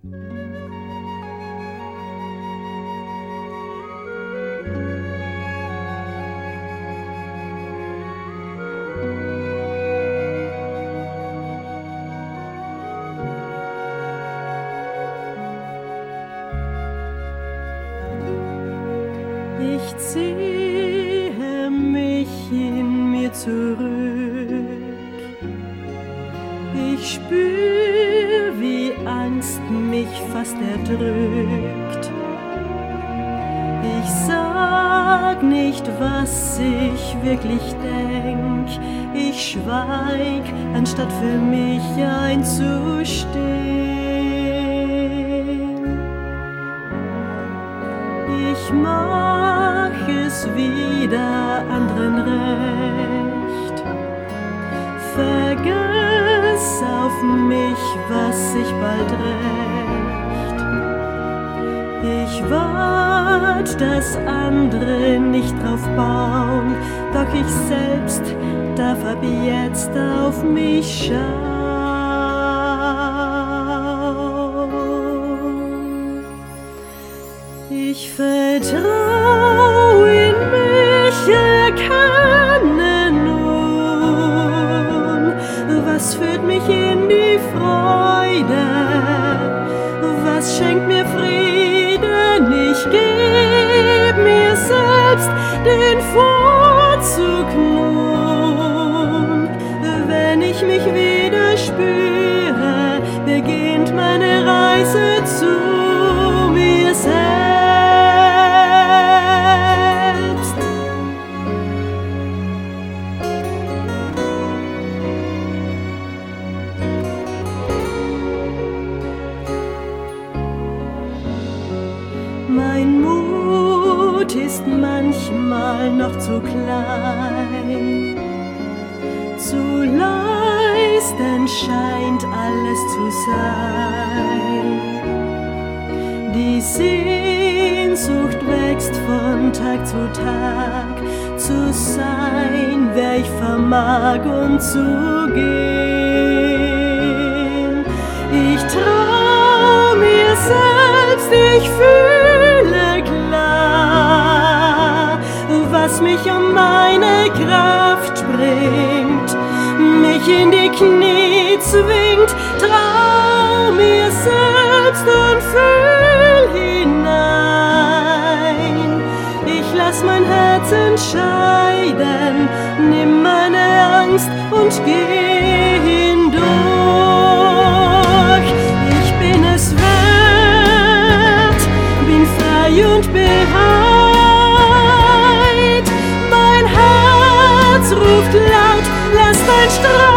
Ich ziehe mich in mir zurück. Ich spür, wie Angst mich fast erdrückt. Ich sag nicht, was ich wirklich denk. Ich schweig, anstatt für mich einzustehen. Ich mach es wieder anderen recht. Vergiss auf mich, was sich bald rächt. Ich wart, dass andere nicht drauf bauen, doch ich selbst darf ab jetzt auf mich schauen. Ich vertrau in mich, erkenne nun, was führt mich in die Freude, was schenkt mir Frieden. Ich geb mir selbst den Vorzug nun. Wenn ich mich wieder spüre, beginnt meine Reise zu mir selbst. Mein Mut ist manchmal noch zu klein, zu leisten scheint alles zu sein. Die Sehnsucht wächst von Tag zu Tag, zu sein, wer ich vermag und zu gehen. Ich trau mir selbst, ich fühle klar, was mich um meine Kraft bringt, mich in die Knie zwingt. Trau mir selbst und fühl hinein. Ich lass mein Herz entscheiden, nimm meine Angst und geh hindurch. Ich bin es wert, bin frei und bereit. Mein Herz ruft laut, lass dein Strahl